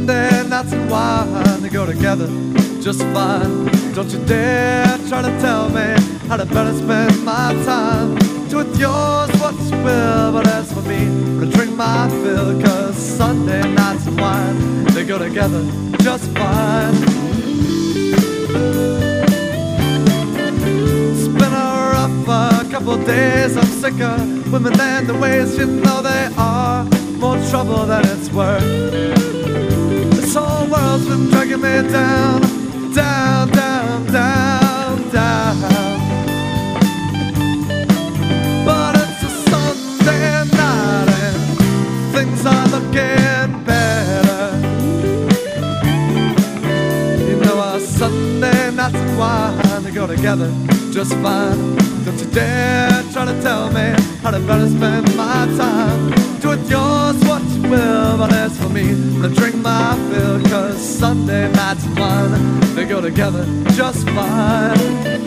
Sunday nights and wine, they go together just fine. Don't you dare try to tell me how to better spend my time. Do with yours what you will, but as for me, I'm gonna drink my fill. Cause Sunday nights and wine, they go together just fine. It's been a rough couple days, I'm sick of women and the ways, you know they are more trouble than it's worth. This whole world's been dragging me down, down, down, down, down. But it's a Sunday night and things are looking better. You know our Sunday nights and wine, they go together just fine. Don't you dare try to tell me how to better spend my time. Do with yours what you will, but as for me, I'm gonna drink my fill. Cause Sunday nights and wine, they go together just fine.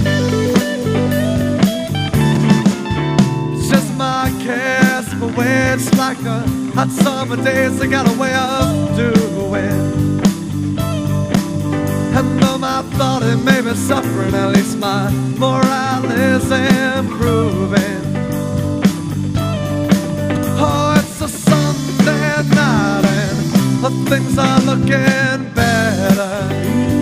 It's just my case, but way it's like a hot summer days, they got a way of doing. And though my body may be suffering, at least my morale is improving. Oh, it's a Sunday night and things are looking better.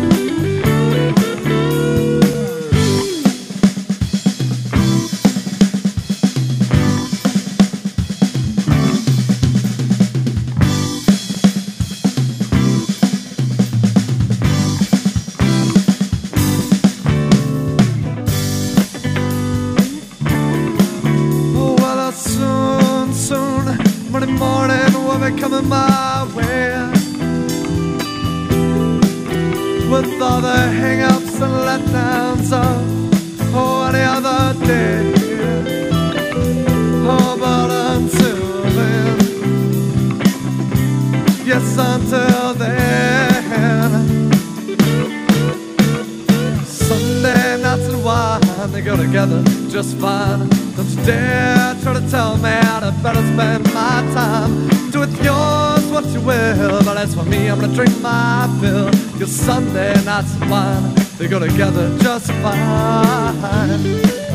Monday morning will be coming my way, with all the hang-ups and letdowns of any other day. Oh, but until then, yes, until then, Sunday nights and wine, they go together just fine. Don't you dare try to tell me how to better spend my time. Do with yours what you will, but as for me, I'm gonna drink my fill. Cause Sunday nights and wine, they go together just fine.